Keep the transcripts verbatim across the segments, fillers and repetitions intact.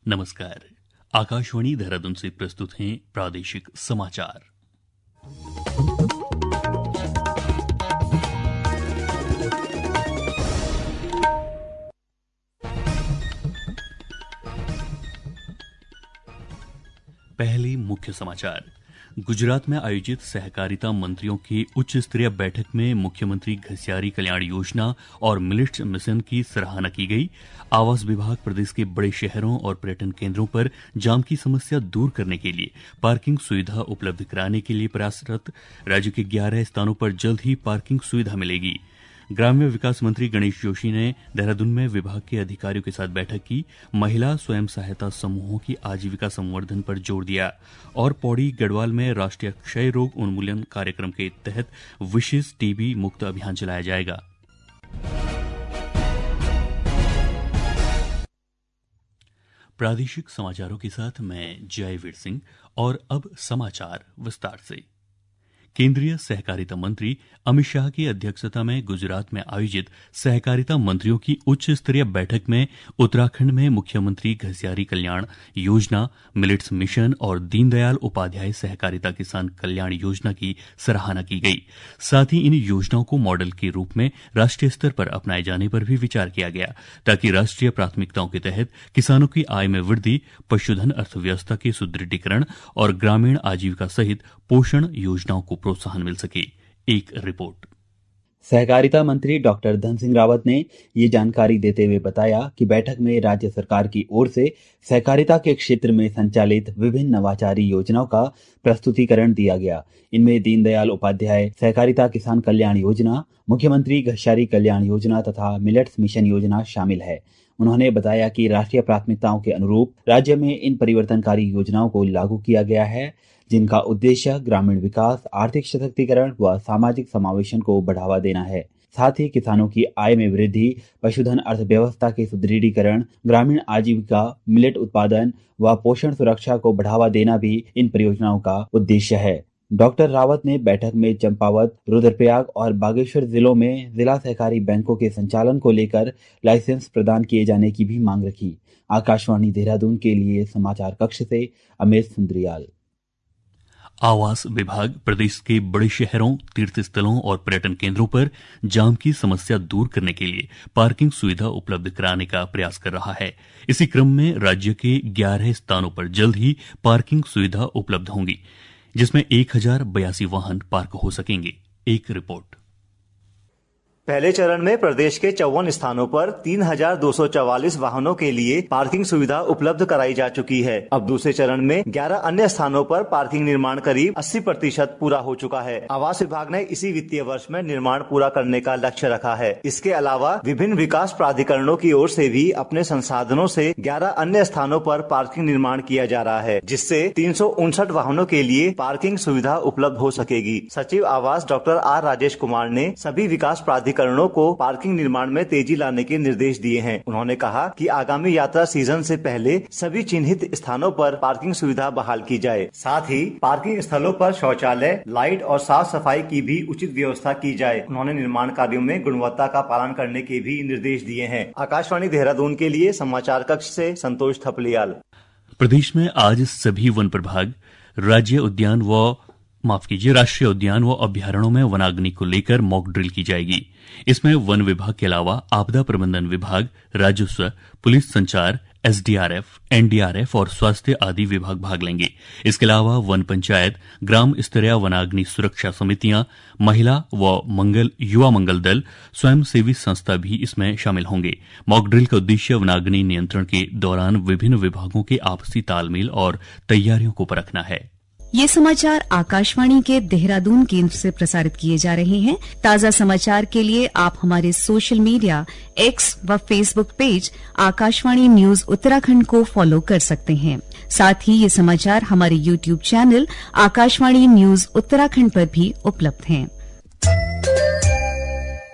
नमस्कार। आकाशवाणी देहरादून से प्रस्तुत हैं प्रादेशिक समाचार। पहले मुख्य समाचार। गुजरात में आयोजित सहकारिता मंत्रियों की उच्च स्तरीय बैठक में मुख्यमंत्री घसियारी कल्याण योजना और मिलेट्स मिशन की सराहना की गई। आवास विभाग प्रदेश के बड़े शहरों और पर्यटन केंद्रों पर जाम की समस्या दूर करने के लिए पार्किंग सुविधा उपलब्ध कराने के लिए प्रयासरत। राज्य के ग्यारह स्थानों पर जल्द ही पार्किंग सुविधा मिलेगी। ग्राम्य विकास मंत्री गणेश जोशी ने देहरादून में विभाग के अधिकारियों के साथ बैठक की। महिला स्वयं सहायता समूहों की आजीविका संवर्धन पर जोर दिया और पौड़ी गढ़वाल में राष्ट्रीय क्षय रोग उन्मूलन कार्यक्रम के तहत विशेष टीबी मुक्त अभियान चलाया जाएगा। प्रादेशिक समाचारों के साथ मैं जयवीर सिंह और अब समाचार विस्तार से। केंद्रीय सहकारिता मंत्री अमित शाह की अध्यक्षता में गुजरात में आयोजित सहकारिता मंत्रियों की उच्च स्तरीय बैठक में उत्तराखंड में मुख्यमंत्री घसियारी कल्याण योजना, मिलेट्स मिशन और दीनदयाल उपाध्याय सहकारिता किसान कल्याण योजना की सराहना की गई। साथ ही इन योजनाओं को मॉडल के रूप में राष्ट्रीय स्तर पर अपनाए जाने पर भी विचार किया गया, ताकि राष्ट्रीय प्राथमिकताओं के तहत किसानों की आय में वृद्धि, पशुधन अर्थव्यवस्था के सुदृढ़ीकरण और ग्रामीण आजीविका सहित पोषण योजनाओं को प्रोत्साहन मिल सके। एक रिपोर्ट। सहकारिता मंत्री डॉक्टर धन सिंह रावत ने ये जानकारी देते हुए बताया कि बैठक में राज्य सरकार की ओर से सहकारिता के क्षेत्र में संचालित विभिन्न नवाचारी योजनाओं का प्रस्तुतिकरण दिया गया। इनमें दीनदयाल उपाध्याय सहकारिता किसान कल्याण योजना, मुख्यमंत्री घसियारी कल्याण योजना तथा मिलेट्स मिशन योजना शामिल है। उन्होंने बताया कि राष्ट्रीय प्राथमिकताओं के अनुरूप राज्य में इन परिवर्तनकारी योजनाओं को लागू किया गया है, जिनका उद्देश्य ग्रामीण विकास, आर्थिक सशक्तिकरण व सामाजिक समावेशन को बढ़ावा देना है। साथ ही किसानों की आय में वृद्धि, पशुधन अर्थव्यवस्था के सुदृढ़ीकरण, ग्रामीण आजीविका, मिलेट उत्पादन व पोषण सुरक्षा को बढ़ावा देना भी इन परियोजनाओं का उद्देश्य है। डॉक्टर रावत ने बैठक में चंपावत, रुद्रप्रयाग और बागेश्वर जिलों में जिला सहकारी बैंकों के संचालन को लेकर लाइसेंस प्रदान किए जाने की भी मांग रखी। आकाशवाणी देहरादून के लिए समाचार कक्ष से अमेश सुंदरियाल। आवास विभाग प्रदेश के बड़े शहरों, तीर्थ स्थलों और पर्यटन केंद्रों पर जाम की समस्या दूर करने के लिए पार्किंग सुविधा उपलब्ध कराने का प्रयास कर रहा है। इसी क्रम में राज्य के ग्यारह स्थानों पर जल्द ही पार्किंग सुविधा उपलब्ध होंगी, जिसमें एक हजार बयासी वाहन पार्क हो सकेंगे। एक रिपोर्ट। पहले चरण में प्रदेश के चौवन स्थानों पर तीन हजार दो सौ चौवालीस वाहनों के लिए पार्किंग सुविधा उपलब्ध कराई जा चुकी है। अब दूसरे चरण में ग्यारह अन्य स्थानों पर पार्किंग निर्माण करीब अस्सी प्रतिशत पूरा हो चुका है। आवास विभाग ने इसी वित्तीय वर्ष में निर्माण पूरा करने का लक्ष्य रखा है। इसके अलावा विभिन्न विकास प्राधिकरणों की ओर से भी अपने संसाधनों से ग्यारह अन्य स्थानों पर पार्किंग निर्माण किया जा रहा है, जिससे तीन सौ उनसठ वाहनों के लिए पार्किंग सुविधा उपलब्ध हो सकेगी। सचिव आवास डॉक्टर आर राजेश कुमार ने सभी विकास प्राधिकरणों को पार्किंग निर्माण में तेजी लाने के निर्देश दिए हैं। उन्होंने कहा कि आगामी यात्रा सीजन से पहले सभी चिन्हित स्थानों पर पार्किंग सुविधा बहाल की जाए। साथ ही पार्किंग स्थलों पर शौचालय, लाइट और साफ सफाई की भी उचित व्यवस्था की जाए। उन्होंने निर्माण कार्यों में गुणवत्ता का पालन करने के भी निर्देश दिए हैं। आकाशवाणी देहरादून के लिए समाचार कक्ष से संतोष थपलियाल। प्रदेश में आज सभी वन प्रभाग, राज्य उद्यान व माफ कीजिए राष्ट्रीय उद्यान व अभ्यारण्यों में वनाग्नि को लेकर मॉक ड्रिल की जाएगी। इसमें वन विभाग के अलावा आपदा प्रबंधन विभाग, राजस्व, पुलिस, संचार, एसडीआरएफ, एनडीआरएफ और स्वास्थ्य आदि विभाग भाग लेंगे। इसके अलावा वन पंचायत, ग्राम स्तरीय वनाग्नि सुरक्षा समितियां, महिला व मंगल युवा मंगल दल, स्वयंसेवी संस्था भी इसमें शामिल होंगे। मॉक ड्रिल का उद्देश्य वनाग्नि नियंत्रण के दौरान विभिन्न विभागों के आपसी तालमेल और तैयारियों को परखना है। ये समाचार आकाशवाणी के देहरादून केंद्र से प्रसारित किए जा रहे हैं। ताज़ा समाचार के लिए आप हमारे सोशल मीडिया एक्स व Facebook page Akashvani news Uttarakhand को फॉलो कर सकते हैं। साथ ही ये समाचार हमारे YouTube channel Akashvani news Uttarakhand पर भी उपलब्ध हैं।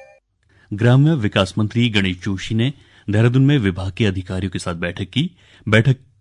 ग्राम्य विकास मंत्री गणेश जोशी ने देहरादून में विभाग के अधिकारियों के साथ बैठक की। बैठक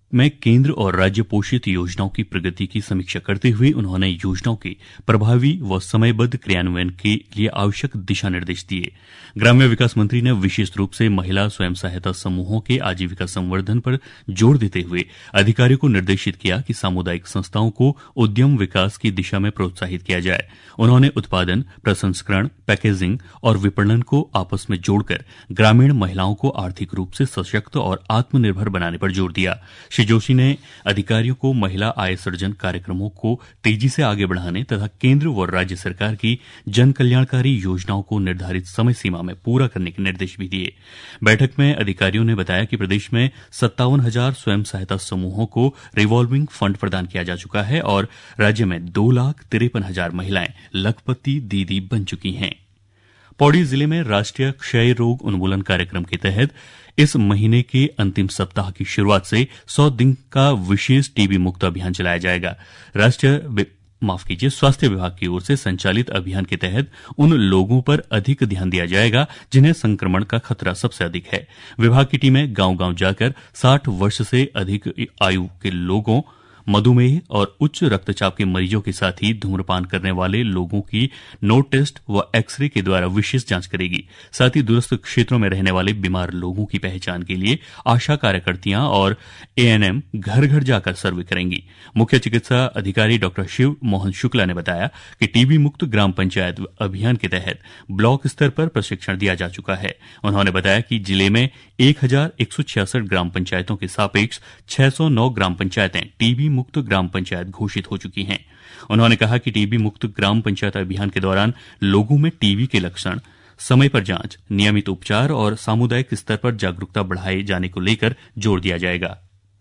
में केंद्र और राज्य पोषित योजनाओं की प्रगति की समीक्षा करते हुए उन्होंने योजनाओं के प्रभावी व समयबद्ध क्रियान्वयन के लिए आवश्यक दिशा निर्देश दिए। ग्राम्य विकास मंत्री ने विशेष रूप से महिला स्वयं सहायता समूहों के आजीविका संवर्धन पर जोर देते हुए अधिकारियों को निर्देशित किया कि सामुदायिक संस्थाओं को उद्यम विकास की दिशा में प्रोत्साहित किया जाए। उन्होंने उत्पादन, प्रसंस्करण, पैकेजिंग और विपणन को आपस में जोड़कर ग्रामीण महिलाओं को आर्थिक रूप से सशक्त और आत्मनिर्भर बनाने पर जोर दिया। श्री जोशी ने अधिकारियों को महिला आय सृजन कार्यक्रमों को तेजी से आगे बढ़ाने तथा केंद्र व राज्य सरकार की जन कल्याणकारी योजनाओं को निर्धारित समय सीमा में पूरा करने के निर्देश भी दिए। बैठक में अधिकारियों ने बताया कि प्रदेश में सत्तावन हजार स्वयं सहायता समूहों को रिवॉल्विंग फंड प्रदान किया जा चुका है और राज्य में दो लाख तिरपन हजार महिलाएं लखपति दीदी बन चुकी हैं। पौड़ी जिले में राष्ट्रीय क्षय रोग उन्मूलन कार्यक्रम के तहत इस महीने के अंतिम सप्ताह की शुरुआत से सौ दिन का विशेष टीबी मुक्त अभियान चलाया जाएगा। राष्ट्रीय माफ कीजिए स्वास्थ्य विभाग की ओर से संचालित अभियान के तहत उन लोगों पर अधिक ध्यान दिया जाएगा जिन्हें संक्रमण का खतरा सबसे अधिक है। विभाग की टीमें गांव-गांव जाकर साठ वर्ष से अधिक आयु के लोगों, मधुमेह और उच्च रक्तचाप के मरीजों के साथ ही धूम्रपान करने वाले लोगों की नोट टेस्ट व एक्सरे के द्वारा विशेष जांच करेगी। साथ ही दूरस्थ क्षेत्रों में रहने वाले बीमार लोगों की पहचान के लिए आशा कार्यकर्तियां और एएनएम घर घर जाकर सर्वे करेंगी। मुख्य चिकित्सा अधिकारी डॉक्टर शिव मोहन शुक्ला ने बताया कि टीबी मुक्त ग्राम पंचायत अभियान के तहत ब्लॉक स्तर पर प्रशिक्षण दिया जा चुका है। उन्होंने बताया कि जिले में एक हजार एक सौ छियासठ ग्राम पंचायतों के सापेक्ष छह सौ नौ ग्राम पंचायतें टीबी मुक्त ग्राम पंचायत घोषित हो चुकी हैं। उन्होंने कहा कि टीबी मुक्त ग्राम पंचायत अभियान के दौरान लोगों में टीबी के लक्षण, समय पर जांच, नियमित उपचार और सामुदायिक स्तर पर जागरूकता बढ़ाए जाने को लेकर जोर दिया जाएगा।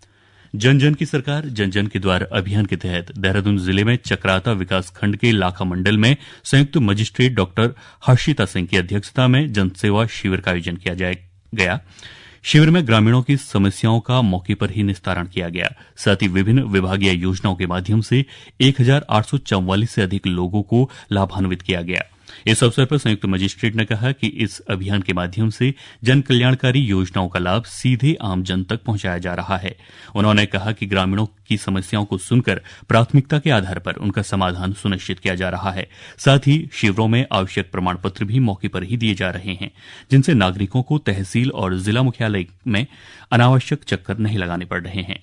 जन जन की सरकार जन जन के द्वार अभियान के तहत देहरादून जिले में चक्राता विकास खंड के लाखा मंडल में संयुक्त मजिस्ट्रेट डॉक्टर हर्षिता सिंह की अध्यक्षता में जनसेवा शिविर का आयोजन किया गया। शिविर में ग्रामीणों की समस्याओं का मौके पर ही निस्तारण किया गया। साथ ही विभिन्न विभागीय योजनाओं के माध्यम से एक हजार आठ सौ चौवालीस से अधिक लोगों को लाभान्वित किया गया। इस अवसर पर संयुक्त मजिस्ट्रेट ने कहा कि इस अभियान के माध्यम से जन कल्याणकारी योजनाओं का लाभ सीधे आम जन तक पहुंचाया जा रहा है। उन्होंने कहा कि ग्रामीणों की समस्याओं को सुनकर प्राथमिकता के आधार पर उनका समाधान सुनिश्चित किया जा रहा है। साथ ही शिविरों में आवश्यक प्रमाण पत्र भी मौके पर ही दिए जा रहे हैं, जिनसे नागरिकों को तहसील और जिला मुख्यालय में अनावश्यक चक्कर नहीं लगाने पड़ रहे हैं।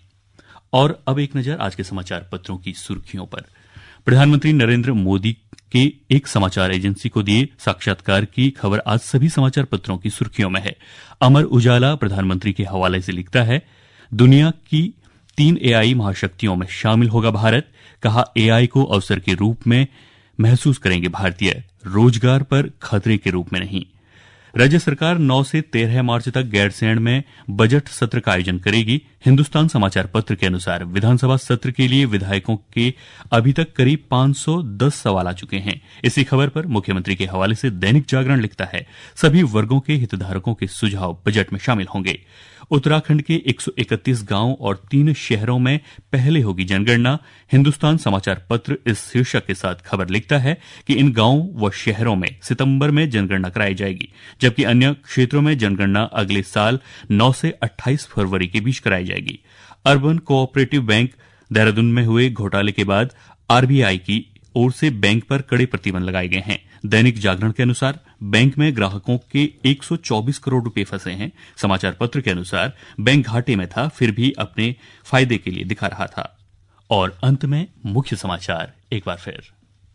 और अब एक नजर आज के समाचार पत्रों की सुर्खियों पर। प्रधानमंत्री नरेंद्र मोदी के एक समाचार एजेंसी को दिए साक्षात्कार की खबर आज सभी समाचार पत्रों की सुर्खियों में है। अमर उजाला प्रधानमंत्री के हवाले से लिखता है, दुनिया की तीन एआई महाशक्तियों में शामिल होगा भारत। कहा, एआई को अवसर के रूप में महसूस करेंगे भारतीय, रोजगार पर खतरे के रूप में नहीं। राज्य सरकार नौ से तेरह मार्च तक गैरसैंण में बजट सत्र का आयोजन करेगी। हिंदुस्तान समाचार पत्र के अनुसार विधानसभा सत्र के लिए विधायकों के अभी तक करीब पांच सौ दस सवाल आ चुके हैं। इसी खबर पर मुख्यमंत्री के हवाले से दैनिक जागरण लिखता है, सभी वर्गों के हितधारकों के सुझाव बजट में शामिल होंगे। उत्तराखंड के एक सौ इकतीस गांव और तीन शहरों में पहले होगी जनगणना। हिंदुस्तान समाचार पत्र इस शीर्षक के साथ खबर लिखता है कि इन गांवों व शहरों में सितंबर में जनगणना कराई जाएगी, जबकि अन्य क्षेत्रों में जनगणना अगले साल नौ से अट्ठाईस फरवरी के बीच कराई जाएगी। अर्बन कोऑपरेटिव बैंक देहरादून में हुए घोटाले के बाद आरबीआई की ओर से बैंक पर कड़े प्रतिबंध लगाए गए हैं। दैनिक जागरण के अनुसार बैंक में ग्राहकों के एक सौ चौबीस करोड़ रुपए फंसे हैं। समाचार पत्र के अनुसार बैंक घाटे में था, फिर भी अपने फायदे के लिए दिखा रहा था। और अंत में मुख्य समाचार एक बार फिर।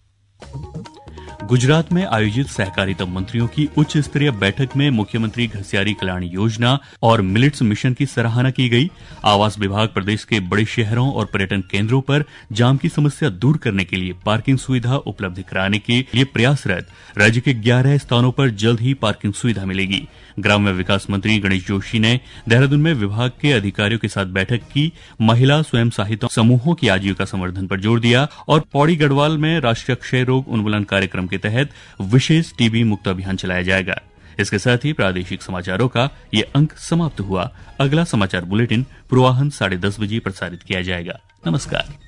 गुजरात में आयोजित सहकारिता मंत्रियों की उच्च स्तरीय बैठक में मुख्यमंत्री घसियारी कल्याण योजना और मिलेट्स मिशन की सराहना की गई। आवास विभाग प्रदेश के बड़े शहरों और पर्यटन केंद्रों पर जाम की समस्या दूर करने के लिए पार्किंग सुविधा उपलब्ध कराने के लिए प्रयासरत। राज्य के ग्यारह स्थानों पर जल्द ही पार्किंग सुविधा मिलेगी। ग्राम्य विकास मंत्री गणेश जोशी ने देहरादून में विभाग के अधिकारियों के साथ बैठक की। महिला स्वयं सहायता समूहों की आजीविका संवर्धन पर जोर दिया। और पौड़ी गढ़वाल में राष्ट्रीय क्षय रोग उन्मूलन कार्यक्रम के तहत विशेष टीबी मुक्त अभियान चलाया जाएगा। इसके साथ ही प्रादेशिक समाचारों का ये अंक समाप्त हुआ। अगला समाचार बुलेटिन पूर्वाह्न साढ़े दस बजे प्रसारित किया जाएगा। नमस्कार।